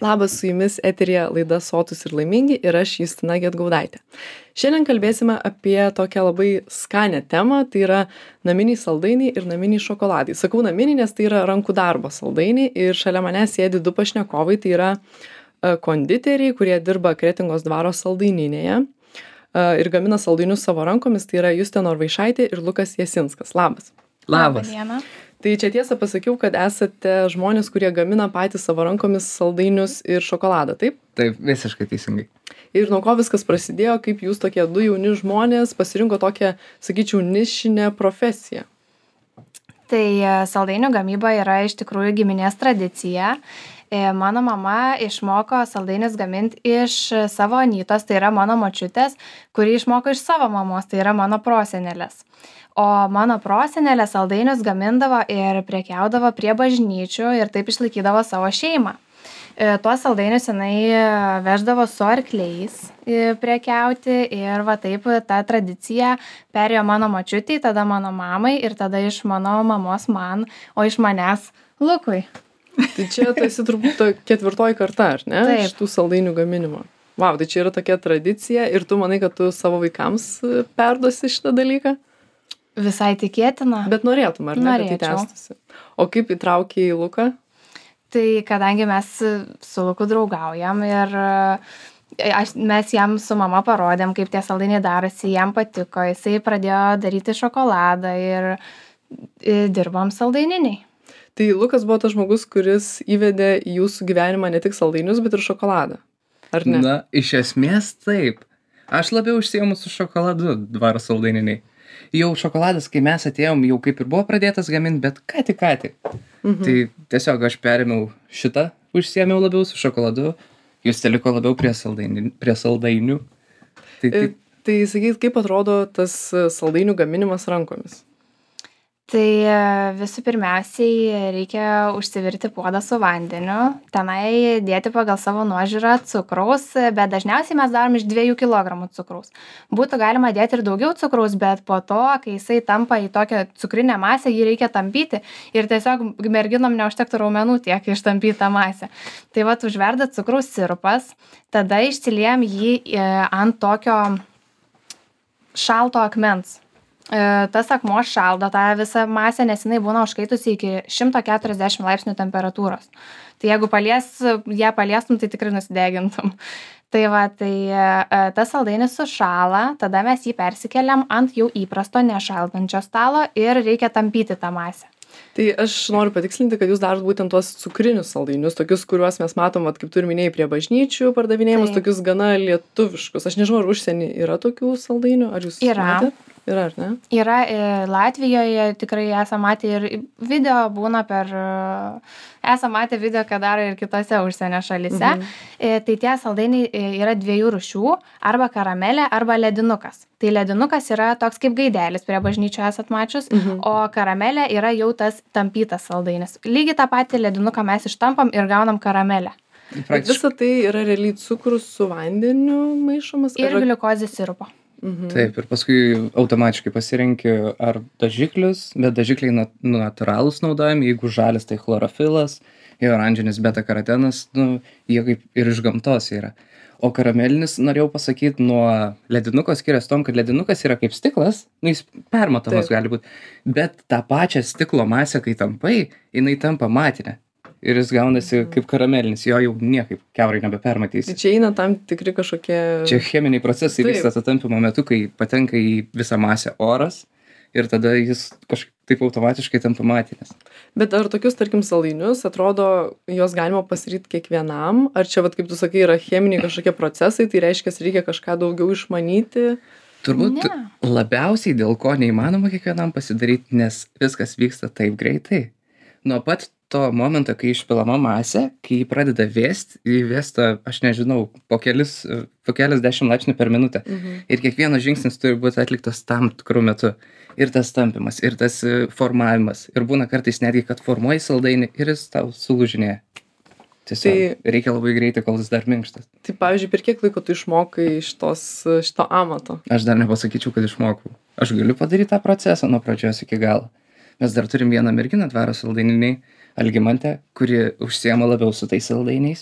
Labas, su jumis eteryje laida Sotūs ir laimingi ir aš Justina Gedgaudaitė. Šiandien kalbėsime apie tokią labai skanę temą, tai yra naminiai saldainiai ir naminiai šokoladai. Sakau naminiai, nes tai yra rankų darbo saldainiai ir šalia manęs sėdi du pašnekovai, tai yra konditeriai, kurie dirba Kretingos dvaro saldaininėje ir gamina saldainius savo rankomis, tai yra Justė Norvaišaitė ir Lukas Jasinskas. Labas. Labas. Tai čia tiesą pasakiau, kad esate žmonės, kurie gamina patys savo rankomis saldainius ir šokoladą, taip? Taip, visiškai teisingai. Ir nuo ko viskas prasidėjo, kaip jūs tokie du jauni žmonės pasirinko tokią, sakyčiau, nišinę profesiją? Tai saldainių gamyba yra iš tikrųjų giminės tradicija. Mano mama išmoko saldainius gaminti iš savo anytos, tai yra mano močiutės, kuri išmoko iš savo mamos, tai yra mano prosenelės. O mano prosenelė saldainius gamindavo ir prekiaudavo prie bažnyčių ir taip išlaikydavo savo šeimą. Tuos saldainius jinai veždavo su arkliais prekiauti ir va taip ta tradicija perėjo mano močiutei, tada mano mamai ir tada iš mano mamos man, o iš manęs Lukui. Tai čia tu esi turbūt ketvirtoji karta, ar ne? Taip. Iš tų saldainių gaminimo. Vau, tai čia yra tokia tradicija ir tu manai, kad tu savo vaikams perduosi šitą dalyką? Visai tikėtina. Bet norėtum, ar ne, kad tai Norėčiau. tęstųsi? O kaip įtraukė į Luką? Tai kadangi mes su Luku draugaujam ir mes jam su mama parodėm, kaip tie saldainiai darosi, jam patiko, jisai pradėjo daryti šokoladą ir dirbom saldaininiai. Tai Lukas buvo tas žmogus, kuris įvedė į jūsų gyvenimą ne tik saldainius, bet ir šokoladą. Ar ne? Na, iš esmės taip. Aš labiau užsiėmu su šokoladu dvaro saldaininiai. Jau šokoladas, kai mes atėjom, jau kaip ir buvo pradėtas gaminti, bet ką tik. Tai tiesiog aš perėmiau šitą, užsiėmiau labiau su šokoladu, jūs teliko labiau prie saldainių. Tai sakyt, kaip atrodo tas saldainių gaminimas rankomis? Tai visų pirmiausiai reikia užsivirti puodą su vandeniu, tenai dėti pagal savo nuožiūrą cukraus, bet dažniausiai mes darom iš 2 kg cukraus. Būtų galima dėti ir daugiau cukraus, bet po to, kai jisai tampa į tokią cukrinę masę, jį reikia tampyti ir tiesiog merginom neužtektų raumenų tiek ištampyti tą masę. Tai vat užverda cukraus sirupas, tada išsiliejam jį ant tokio šalto akmens. Tas akmuo šaldo tą visą masę, nes jinai būna užkaitusi iki 140 laipsnių temperatūros. Tai jeigu ją paliestum, tai tikrai nusidegintum. Tai va, tas saldainis sušąla, tada mes jį persikeliam ant jau įprasto nešaldančio stalo ir reikia tampyti tą masę. Tai aš noriu patikslinti, kad jūs darot būtent tuos cukrinius saldainius, tokius, kuriuos mes matom, vat, kaip tu ir minėjai, prie bažnyčių pardavinėjimus, tokius gana lietuviškus. Aš nežinau, ar užsienį yra tokių saldainių, ar jūs matėte? Yra, ar ne? Yra Latvijoje, tikrai esam matę ir video būna esam matę video, ką daro ir kitose užsienio šalyse. Tai tie saldainiai yra 2 rūšių, arba karamelė, arba ledinukas. Tai ledinukas yra toks kaip gaidelis, prie bažnyčių esat mačius, o karamelė yra jau tas tampytas saldainis. Lygiai tą patį ledinuką mes ištampam ir gaunam karamelę. Bet visa tai yra realiai cukrus su vandeniu maišomas? Ir gliukozės sirupo. Taip, ir paskui automatiškai pasirenki ar dažiklius, bet dažikliai natūralūs naudojami, jeigu žalis tai chlorofilas, jei oranžinis beta-karotenas, jie kaip ir iš gamtos yra. O karamelinis, norėjau pasakyti, nuo ledinuko skiriasi tom, kad ledinukas yra kaip stiklas, jis permatomas gali būti, bet tą pačią stiklo masę, kai tampai, jinai tampa matinė. Ir jis gaunasi kaip karamelinis, jo jau niekaip kiaurai nebepermatysi. Tai čia eina tam tikri kažkokie... Čia cheminiai procesai vyksta tampimo metu, kai patenka į visą masę oras ir tada jis kažkaip taip automatiškai tampa matinis. Bet ar tokius, tarkim, saldainius, atrodo, juos galima pasidaryti kiekvienam? Ar čia, vat, kaip tu sakai, yra cheminiai kažkokie procesai, tai reiškia, reikia kažką daugiau išmanyti? Turbūt labiausiai dėl ko neįmanoma kiekvienam pasidaryti, nes viskas vyksta taip greitai. Nuo pat to momento, kai išpilama masė, kai jį pradeda įvesta, aš nežinau, po keliasdešimt laipsnių per minutę. Ir kiekvienas žingsnis turi būti atliktas tam tikrų metu. Ir tas tampimas, ir tas formavimas. Ir būna kartais netgi, kad formuoji saldainį ir jis tau sulūžinėja. Tiesiog reikia labai greitai, kol jis dar minkštas. Tai pavyzdžiui, per kiek laiko tu išmokai šito amato? Aš dar nepasakyčiau, kad išmokau. Aš galiu padaryti tą procesą nuo pradžios iki galo. Mes dar turim vieną merginą dvaro saldaininiai, Algimantę, kuri užsiema labiau su tais saldainiais.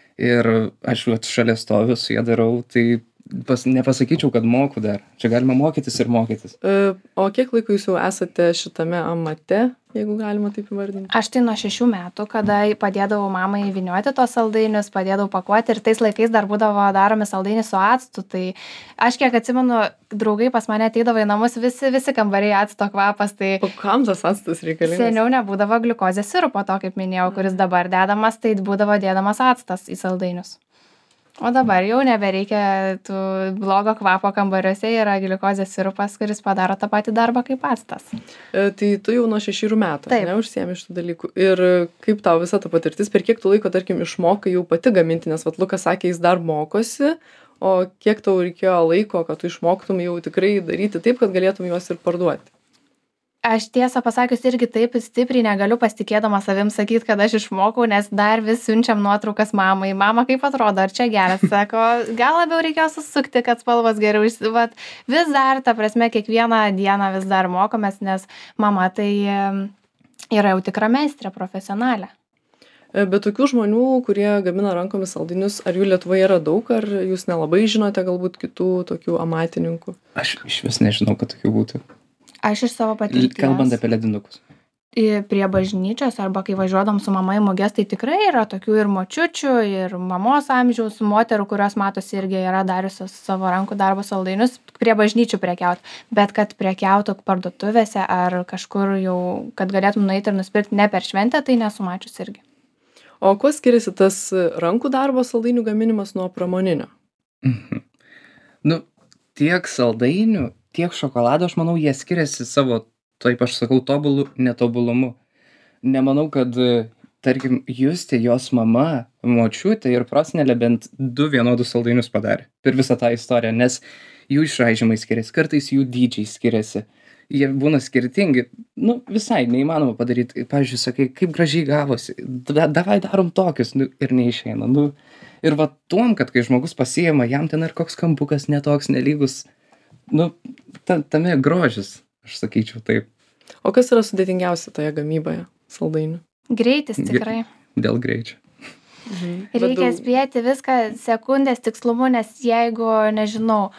Ir aš vat šalia stoviu, su ja darau, tai nepasakyčiau, kad moku dar. Čia galima mokytis ir mokytis. O kiek laiko jūs jau esate šitame amate, jeigu galima taip įvardinti? Aš tai nuo 6 metų, kada padėdavau mamai vynioti tos saldainius, padėdavau pakuoti ir tais laikais dar būdavo daromi saldainiai su actu. Tai aš kiek atsimenu, draugai pas mane ateidavo į namus, visi kambariai acto kvapas. Tai O kam tas actas reikalingas? seniau nebūdavo gliukozės sirupo, to kaip minėjau, kuris dabar dedamas, tai būdavo dėdamas actas į saldainius. O dabar jau nebereikia tų blogo kvapo kambariuose, yra gliukozės sirupas, kuris padaro tą patį darbą kaip actas. Tai tu jau nuo 6 metų, Taip. ne, užsiemi šitų dalykų. Ir kaip tau visa ta patirtis, per kiek tu laiko, tarkim, išmokai jau pati gaminti, nes vat Lukas sakė, jis dar mokosi, o kiek tau reikėjo laiko, kad tu išmoktum jau tikrai daryti taip, kad galėtum juos ir parduoti? Aš tiesą pasakius irgi taip stipriai negaliu pasitikėdama savim sakyti, kad aš išmokau, nes dar vis siunčiam nuotraukas mamai. Mama, kaip atrodo, ar čia geras? Sako, gal labiau reikėjo susukti, kad spalvos geriau išsivat. Vis dar, ta prasme, kiekvieną dieną vis dar mokomės, nes mama tai yra jau tikra meistrė, profesionalė. Bet tokių žmonių, kurie gamina rankomis saldainius, ar jų Lietuvoje yra daug, ar jūs nelabai žinote galbūt kitų tokių amatininkų? Aš iš vis nežinau, kad tokių būtų. Aš iš savo patirties. Kalbant apie ledinukus. Prie bažnyčios arba kai važiuodam su mama į muges, tai tikrai yra tokių ir močiučių, ir mamos amžiaus moterų, kurios matosi irgi yra dariusios savo rankų darbo saldainius prie bažnyčių prekiaut. Bet kad prekiautų parduotuvėse ar kažkur jau, kad galėtum nueiti ir nusipirkti ne per šventę, tai nesu mačius irgi. O kuo skiriasi tas rankų darbo saldainių gaminimas nuo pramoninio? Nu, tiek saldainių, tiek šokolado, aš manau, jie skiriasi savo, taip aš sakau, tobulų netobulumu. Nemanau, kad, tarkim, Justė, jos mama, močiutė ir prosenelė bent 2 vienodus saldainius padarė per visą tą istoriją, nes jų išraižymai skiriasi, kartais jų dydžiai skiriasi. Jie būna skirtingi, nu, visai neįmanoma padaryti. Pavyzdžiui, sakai, kaip gražiai gavosi, davai darom tokius, nu, ir neišeina. Nu, ir va tuom, kad kai žmogus pasiima, jam ten ir koks kampukas netoks, nelygus, nu, tame grožis, aš sakyčiau taip. O kas yra sudėtingiausia toje gamyboje saldainių? Greitis tikrai. Dėl greičio. Reikia spėti viską sekundės tikslumu, nes jeigu, nežinau,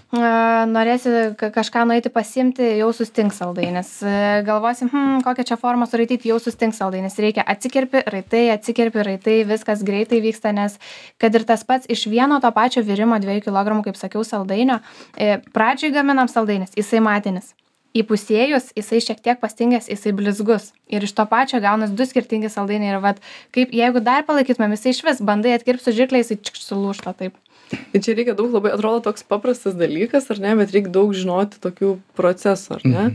norėsi kažką nueiti pasimti, jau sustings saldainis. Galvosim, kokią čia formą suraityti, jau sustings saldainis. Reikia atsikirpi, raitai, viskas greitai vyksta, nes kad ir tas pats iš vieno to pačio virimo 2 kg, kaip sakiau, saldainio, pradžiai gaminam saldainis, jisai matinis. Įpusėjus, jisai šiek tiek pastingęs, jisai blizgus. Ir iš to pačio gaunas 2 skirtingi saldainiai. Ir vat, kaip jeigu dar palaikytumėm, jisai iš vis bandai atkirpti su žirkliai, jisai sulūžta taip. Tai čia reikia daug, labai atrodo toks paprastas dalykas, ar ne, bet reikia daug žinoti tokių procesų, ar ne?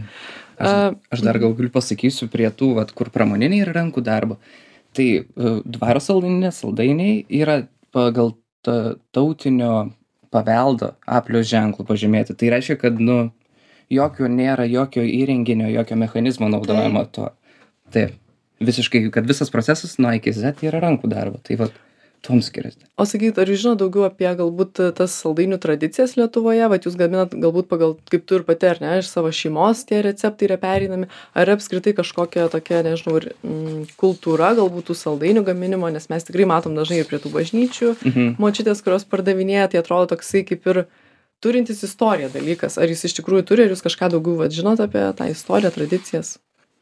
Aš dar gal galiu pasakysiu prie tų, vat, kur pramoniniai yra rankų darbo. Tai dvaro saldainiai yra pagal tautinio paveldo aplios ženklų pažymėti. Tai reiškia, kad, nu, jokio nėra, jokio įrenginio, jokio mechanizmo naudojama to. Taip, visiškai, kad visas procesas nuo A iki Z yra rankų darbo. Tai va, tuom skiriasi. O sakyt, ar jūs žinot daugiau apie galbūt tas saldainių tradicijas Lietuvoje? Vat jūs gaminat galbūt pagal, kaip tu ir pati, ar ne, iš savo šeimos tie receptai yra pereinami? Ar apskritai kažkokia tokia, nežinau, kultūra galbūt tų saldainių gaminimo? Nes mes tikrai matom dažnai ir prie tų bažnyčių močiutės, kurios pardavinėja, tai atrodo toksai kaip ir turintis istoriją dalykas. Ar jis iš tikrųjų turi, ar jūs kažką daugiau žinot apie tą istoriją, tradicijas?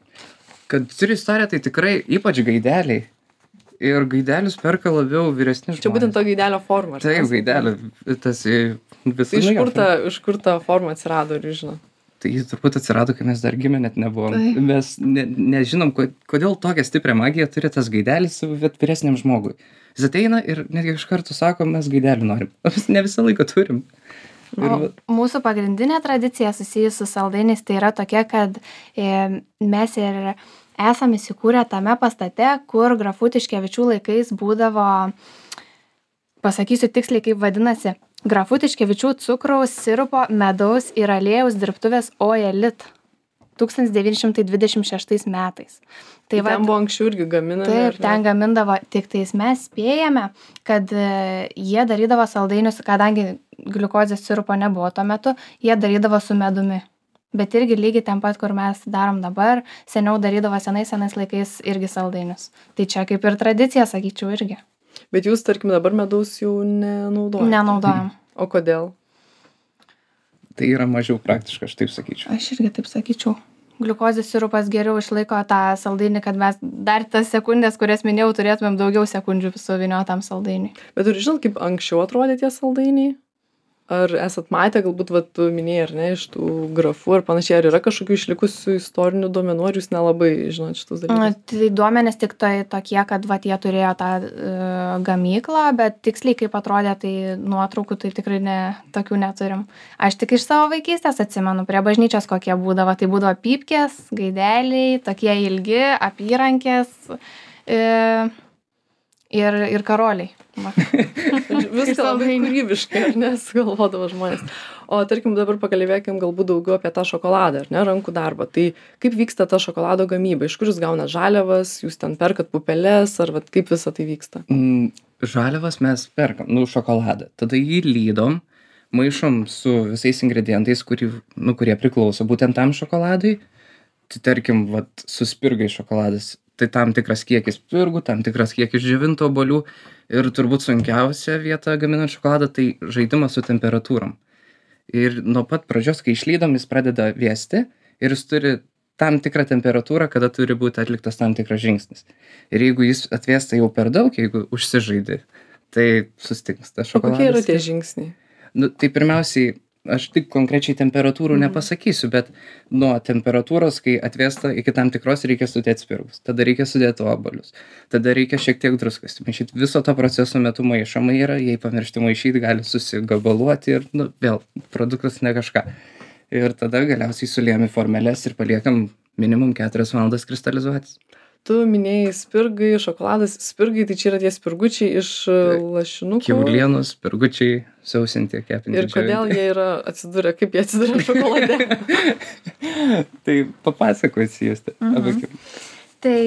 Kad turi istoriją, tai tikrai ypač gaideliai. Ir gaidelius perka labiau vyresni žmonės. Čia būtent to gaidelio forma. Taip, gaidelio. Tas visą. Iš kur ta forma atsirado, ar jūs žinot? Tai jis turbūt atsirado, kai mes dar gimę net nebuvom. Mes nežinom, kodėl tokią stiprią magiją turi tas gaidelis vyresniam žmogui. Jis ateina ir netgi iš karto sako, mes gaidelių norim. Mes ne visą laiką turim. Mūsų pagrindinė tradicija susijusi su saldainiais tai yra tokia, kad mes ir esame įsikūrę tame pastate, kur Grafų Tiškevičių laikais būdavo, pasakysiu tiksliai kaip vadinasi, Grafų Tiškevičių cukraus, sirupo, medaus ir aliejaus dirbtuvės Oelit 1926 metais. Tai ten buvo anksčiau irgi gaminami. Taip, ten gamindavo, tik tais mes spėjame, kad jie darydavo saldainius, kadangi gliukozės sirupo nebuvo tuo metu, jie darydavo su medumi. Bet irgi lygiai ten pat, kur mes darom dabar, seniau darydavo senais laikais irgi saldainius. Tai čia kaip ir tradicija, sakyčiau, irgi. Bet jūs, tarkim, dabar medaus jau nenaudojate? Nenaudojam. O kodėl? Tai yra mažiau praktiška, aš taip sakyčiau. Aš irgi taip sakyčiau. Gliukozės sirupas geriau išlaiko tą saldainį, kad mes dar tas sekundės, kurias minėjau, turėtumėm daugiau sekundžių suvyniotam saldainiui. Bet ir žinot, kaip anksčiau atrodė tie saldainiai? Ar esat matę, galbūt, tu minėjai, ar ne, iš tų grafų ir panašiai, ar yra kažkokių išlikusių istorinių duomenų, ar jūs nelabai žinot šitus dalykus? Tai duomenys tik tai tokie, kad jie turėjo tą gamyklą, bet tiksliai kaip atrodė, tai nuotraukų tai tikrai tokių neturim. Aš tik iš savo vaikystės atsimenu, prie bažnyčios kokie būdavo. Tai būdavo pypkės, gaideliai, tokie ilgi, apyrankės ir karoliai. Viską labai kūrybiškai, ar ne, sugalvodavo žmonės. O tarkim, dabar pakalbėkim galbūt daugiau apie tą šokoladą, ar ne, rankų darbą. Tai kaip vyksta ta šokolado gamyba? Iš kur jūs gaunat žaliavas, jūs ten perkat pupeles, ar kaip visa tai vyksta? Žaliavas mes perkam, šokoladą. Tada jį lydom, maišom su visais ingredientais, kurie priklauso būtent tam šokoladui. Tai tarkim, su spirgai šokoladas. Tai tam tikras kiekis spirgų, tam tikras kiekis džiovintų obuolių ir turbūt sunkiausia vieta gaminant šokoladą tai žaidimas su temperatūrom. Ir nuo pat pradžios, kai išlydom, jis pradeda vėsti ir jis turi tam tikrą temperatūrą, kada turi būti atliktas tam tikras žingsnis. Ir jeigu jis atvėsta jau per daug, jeigu užsižaidi, tai sustingsta šokoladas. O kokie yra tie žingsniai? Tai pirmiausiai, aš tik konkrečiai temperatūrų nepasakysiu, bet nuo temperatūros, kai atvėsta iki tam tikros, reikia sudėti spirgus. Tada reikia sudėti obuolius. Tada reikia šiek tiek druskos. Maišyti viso to proceso metu maišoma yra, jei pamiršti maišyti, gali susigabaluoti ir vėl produktas ne kažką. Ir tada galiausiai suliejam į formeles ir paliekam minimum 4 valandas kristalizuotis. Tu minėjai spirgai, šokoladas, spirgai, tai čia yra tie spirgučiai iš lašinukų. Kiaulienos, spirgučiai, sausinti, kepinti. Ir kodėl jie atsidūrė, kaip jie atsidūrė šokolade? Tai papasakosiu jūs. Tai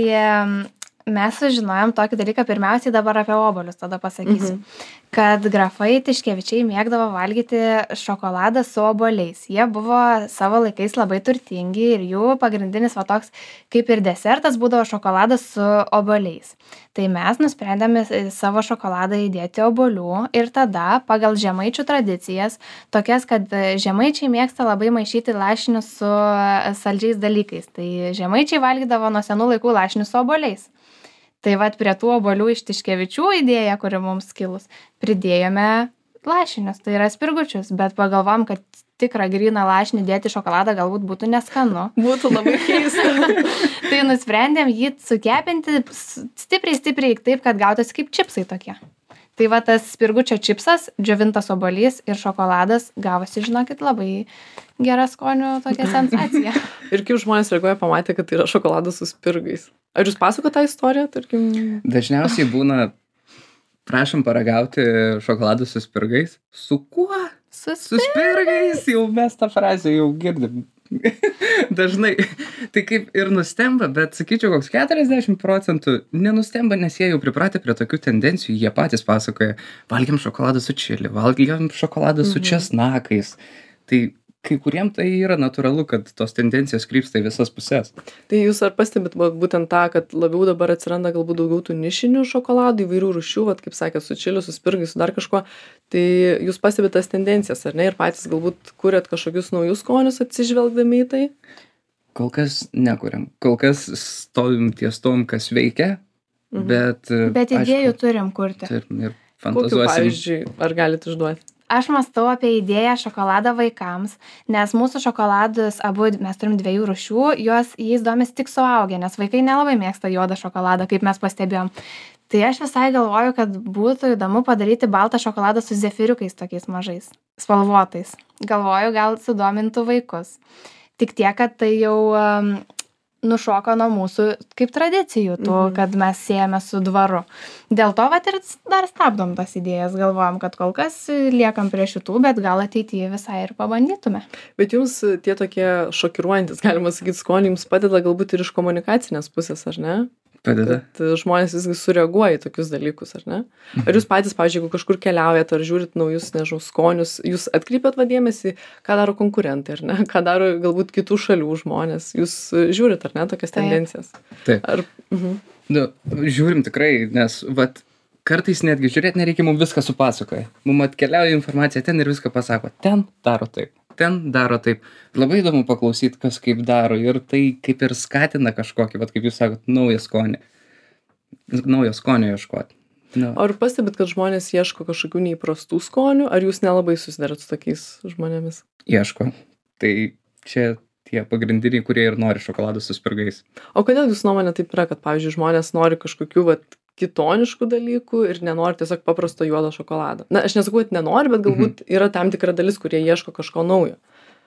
mes sužinojom tokį dalyką, pirmiausiai dabar apie obuolius, tada pasakysiu, kad grafai Tiškevičiai mėgdavo valgyti šokoladą su obuoliais. Jie buvo savo laikais labai turtingi ir jų pagrindinis toks kaip ir desertas būdavo šokoladas su obuoliais. Tai mes nusprendėme savo šokoladą įdėti obuolių ir tada pagal žemaičių tradicijas, tokias, kad žemaičiai mėgsta labai maišyti lašinius su saldžiais dalykais. Tai žemaičiai valgydavo nuo senų laikų lašinius su obuoliais. Tai prie tų obuolių iš Tiškevičių idėja, kuri mums kilus, pridėjome lašinius, tai yra spirgučius, bet pagalvom, kad tikrą gryną lašinį dėti šokoladą galbūt būtų neskanu. Būtų labai keista. Tai nusprendėm jį sukepinti stipriai taip, kad gautųsi kaip čipsai tokie. Tai tas spirgučio čipsas, džiovintas obuolys ir šokoladas gavosi, žinokit, labai gera skonių tokia sensacija. Ir kaip žmonės reaguoja pamatę, kad tai yra šokoladas su spirgais? Ar jūs pasakojate tą istoriją, tarkim? Dažniausiai būna, prašom paragauti šokoladą su spirgais. Su kuo? Su spirgais, jau mes tą frazę jau girdim. Dažnai. Tai kaip ir nustemba, bet sakyčiau, koks 40% nenustemba, nes jie jau pripratę prie tokių tendencijų. Jie patys pasakoja, valgiam šokoladą su čili, valgiam šokoladą su česnakais. Tai kai kuriem tai yra natūralu, kad tos tendencijos krypsta į visas puses. Tai jūs ar pastebit būtent tą, kad labiau dabar atsiranda galbūt daugiau tų nišinių šokoladų, įvairių rūšių, kaip sakėt, su čiliu, su spirgai, su dar kažkuo, tai jūs pastebit tas tendencijas, ar ne? Ir patys galbūt kuriat kažkokius naujus skonius atsižvelgdami į tai? Kol kas nekuriam. Kol kas stovim ties tom, kas veikia, bet idėjų turim kurti. Ir kokiu pavyzdžiui, ar galit išduoti? Aš mąstau apie idėją šokoladą vaikams, nes mūsų šokoladus abu, mes turim 2 rūšių, jais domisi tik suaugę, nes vaikai nelabai mėgsta juodą šokoladą, kaip mes pastebėjom. Tai aš visai galvoju, kad būtų įdomu padaryti baltą šokoladą su zefiriukais tokiais mažais, spalvotais. Galvoju, gal sudomintų vaikus. Tik tiek, kad tai jau nušoka nuo mūsų kaip tradicijų, kad mes siejame su dvaru. Dėl to ir dar stabdom tas idėjas, galvojam, kad kol kas liekam prie šitų, bet gal ateityje visai ir pabandytume. Bet jums tie tokie šokiruojantis, galima sakyti, skoniai jums padeda galbūt ir iš komunikacinės pusės, ar ne? Padeda. Kad žmonės visgi sureaguoja į tokius dalykus, ar ne? Ar jūs patys, pavyzdžiui, jeigu kažkur keliaujat ar žiūrit naujus, nežinau, skonius, jūs atkreipiat dėmesį, ką daro konkurentai, ar ne? Ką daro galbūt kitų šalių žmonės? Jūs žiūrit, ar ne, tokias tendencijas? Taip. Ar... Žiūrim tikrai, nes kartais netgi žiūrėt nereikia, mums viską supasakoja. Mums atkeliauja informacija ten ir viską pasako. Ten daro taip, ten daro taip. Labai įdomu paklausyti, kas kaip daro ir tai kaip ir skatina kažkokį, vat kaip jūs sakot, naują skonį. Naujo skonio ieškoti. No. Ar pastebit, kad žmonės ieško kažkokių neįprastų skonių, ar jūs nelabai susidarat su tokiais žmonėmis? Ieško. Tai čia tie pagrindiniai, kurie ir nori šokoladų su spirgais. O kodėl jūsų nuomonė taip yra, kad, pavyzdžiui, žmonės nori kažkokių kitoniškų dalykų ir nenori tiesiog paprasto juodo šokolado? Na, aš nesakau, kad nenori, bet galbūt yra tam tikra dalis, kurie ieško kažko naujo.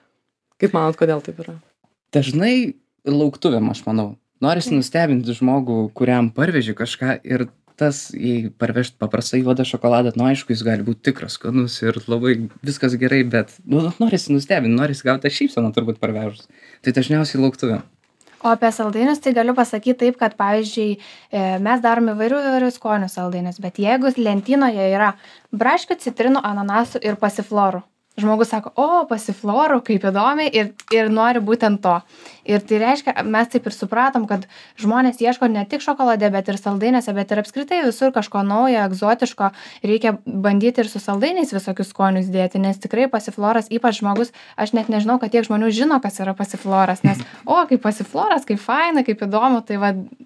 Kaip manot, kodėl taip yra? Dažnai lauktuvėm, aš manau. Norisi nustebinti žmogų, kuriam parveži kažką ir tas, jei parvežt paprastai juodą šokoladą, aišku, jis gali būti tikras, skanus ir labai viskas gerai, bet norisi nustebinti, norisi gauti tą šypseną turbūt parvežus. Tai dažniausiai lauktuvėm. O apie saldainius tai galiu pasakyti taip, kad, pavyzdžiui, mes darom įvairių skonių saldainius, bet jeigu lentynoje yra braškių, citrinų, ananasų ir pasiflorų, žmogus sako, o, pasiflorų, kaip įdomiai, ir nori būtent to. Ir tai reiškia, mes taip ir supratom, kad žmonės ieško ne tik šokolade, bet ir saldainėse, bet ir apskritai visur kažko naujo, egzotiško. Reikia bandyti ir su saldainiais visokius skonius dėti, nes tikrai pasifloras, ypač žmogus, aš net nežinau, kad tiek žmonių žino, kas yra pasifloras, nes, kaip pasifloras, kaip faina, kaip įdomu, tai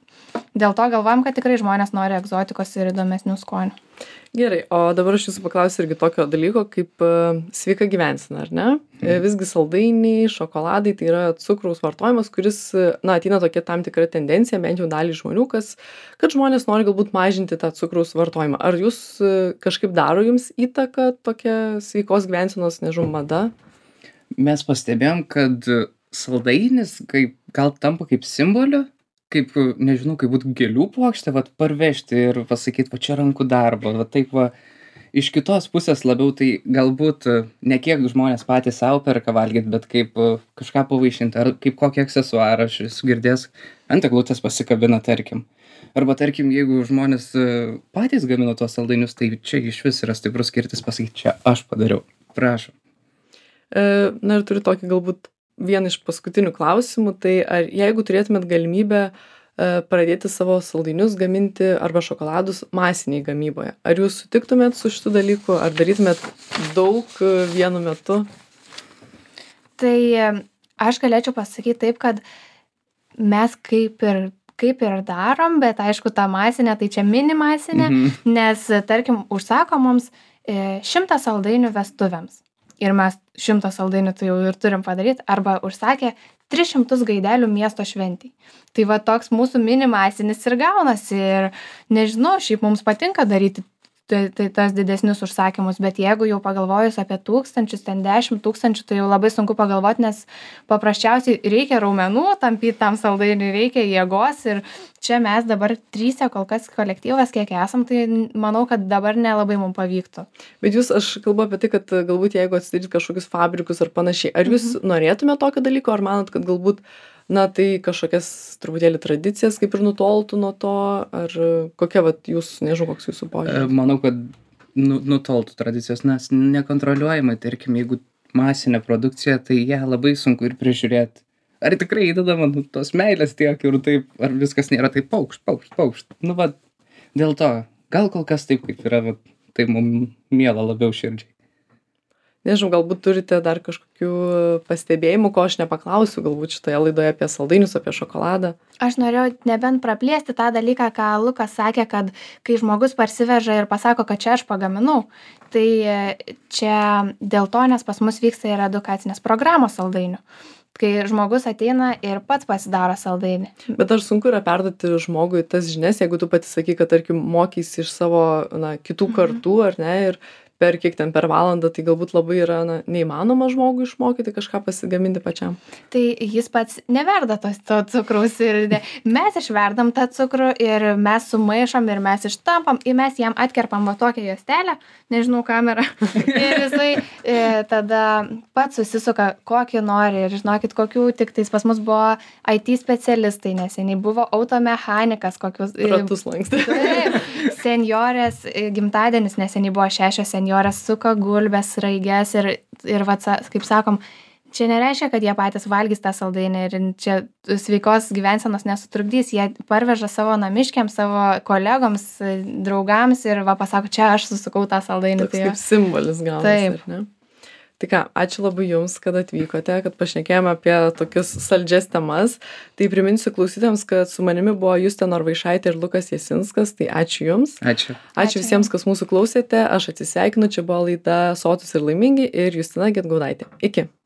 dėl to galvojam, kad tikrai žmonės nori egzotikos ir įdomesnių skonių. Gerai, o dabar aš jūsų paklausiu irgi tokio dalyko kaip sveika gyvensena, ar ne? Visgi saldainiai, šokoladai tai yra cukraus vartojimas, kuris, ateina tokia tam tikra tendencija, bent jau dalį žmonių, kad žmonės nori galbūt mažinti tą cukraus vartojimą. Ar jūs kažkaip daro jums įtaką tokia sveikos gyvensenos, nežinau, mada? Mes pastebėjom, kad saldainis gal tampa kaip simboliu, kaip, nežinau, kaip būtų gėlių puokštė, parvežti ir pasakyti, čia rankų darbo, taip iš kitos pusės labiau tai galbūt ne kiek žmonės patys savo perka valgyti, bet kaip kažką pavaišinti, ar kaip kokį aksesuarą, aš esu girdėjęs, ant eglutės pasikabina, tarkim. Arba, tarkim, jeigu žmonės patys gamino tuos saldainius, tai čia iš vis yra stiprus skirtis pasakyti, čia aš padariau. Prašom. Na ir turiu tokį galbūt vieną iš paskutinių klausimų, tai ar jeigu turėtumėt galimybę pradėti savo saldainius gaminti arba šokoladus masiniai gamyboje, ar jūs sutiktumėt su šitu dalyku, ar darytumėt daug vienu metu? Tai aš galėčiau pasakyti taip, kad mes kaip ir darom, bet aišku, ta masinė, tai čia mini masinė, nes, tarkim, užsako mums 100 saldainių vestuvėms. Ir mes 100 saldainių tai jau ir turim padaryti, arba užsakė 300 gaidelių miesto šventei. Tai toks mūsų minimasinis ir gaunasi. Ir nežinau, šiaip mums patinka daryti tai tas didesnius užsakymus, bet jeigu jau pagalvojus apie 1000, ten 10 000, tai jau labai sunku pagalvoti, nes paprasčiausiai reikia raumenų, tampyti tam saldainiui, reikia jėgos ir čia mes dabar 3 kol kas kolektyvas, kiek esam, tai manau, kad dabar nelabai mums pavyktų. Bet aš kalbu apie tai, kad galbūt jeigu atsidaryt kažkokius fabrikus ar panašiai, ar jūs norėtume tokio dalyko, ar manot, kad galbūt tai kažkokias truputėlį tradicijas kaip ir nutoltų nuo to, ar kokia jūs, nežinau, koks jūsų požiūris? Manau, kad nutoltų tradicijos, nes nekontroliuojamai, tarkim, jeigu masinė produkcija, tai ją labai sunku ir prižiūrėti. Ar tikrai įdedama tos meilės tiek ir taip, ar viskas nėra taip paukšt. Dėl to, gal kol kas taip kaip yra, tai mums miela labiau širdžiai. Nežinau, galbūt turite dar kažkokių pastebėjimų, ko aš nepaklausiu, galbūt šitoje laidoje apie saldainius, apie šokoladą. Aš norėjau nebent praplėsti tą dalyką, ką Lukas sakė, kad kai žmogus parsiveža ir pasako, kad čia aš pagaminau, tai čia dėl to, nes pas mus vyksta ir edukacinės programos saldainių. Kai žmogus ateina ir pats pasidaro saldainį. Bet ar sunku yra perduoti žmogui tas žinias, jeigu tu pati sakai, kad, tarkim, mokysi iš savo kitų kartų, ar ne, ir per kiek ten per valandą, tai galbūt labai yra neįmanoma žmogui išmokyti kažką pasigaminti pačiam. Tai jis pats neverda to cukraus ir mes išverdam tą cukrų ir mes sumaišom ir mes ištampam ir mes jam atkerpam tokią juostelę, nežinau kamerą, ir jisai tada pats susisuka kokį nori ir žinokit, kokių tik tais pas mus buvo IT specialistai neseniai, buvo automechanikas, kokius... Ratus lankstė. Taip, senjorės gimtadienis neseniai buvo 6 senjorės suka gulbės, raigės ir kaip sakom, Čia nereiškia, kad jie patys valgys tą saldainį ir čia sveikos gyvensenos nesutrukdys. Jie parveža savo namiškiams, savo kolegoms, draugams ir va pasako, čia aš susukau tą saldainį. Toks kaip simbolis gaunasi, Taip. ar ne? Tai ką, ačiū labai Jums, kad atvykote, kad pašnekėjome apie tokius saldžias temas. Tai priminsiu klausytėms, kad su manimi buvo Justė Norvaišaitė ir Lukas Jasinskas. Tai ačiū Jums. Ačiū. Ačiū visiems, kas mūsų klausėte. Aš atsisveikinu. Čia buvo laida Sotūs ir laimingi ir Justina Gedgaudaitė. Iki.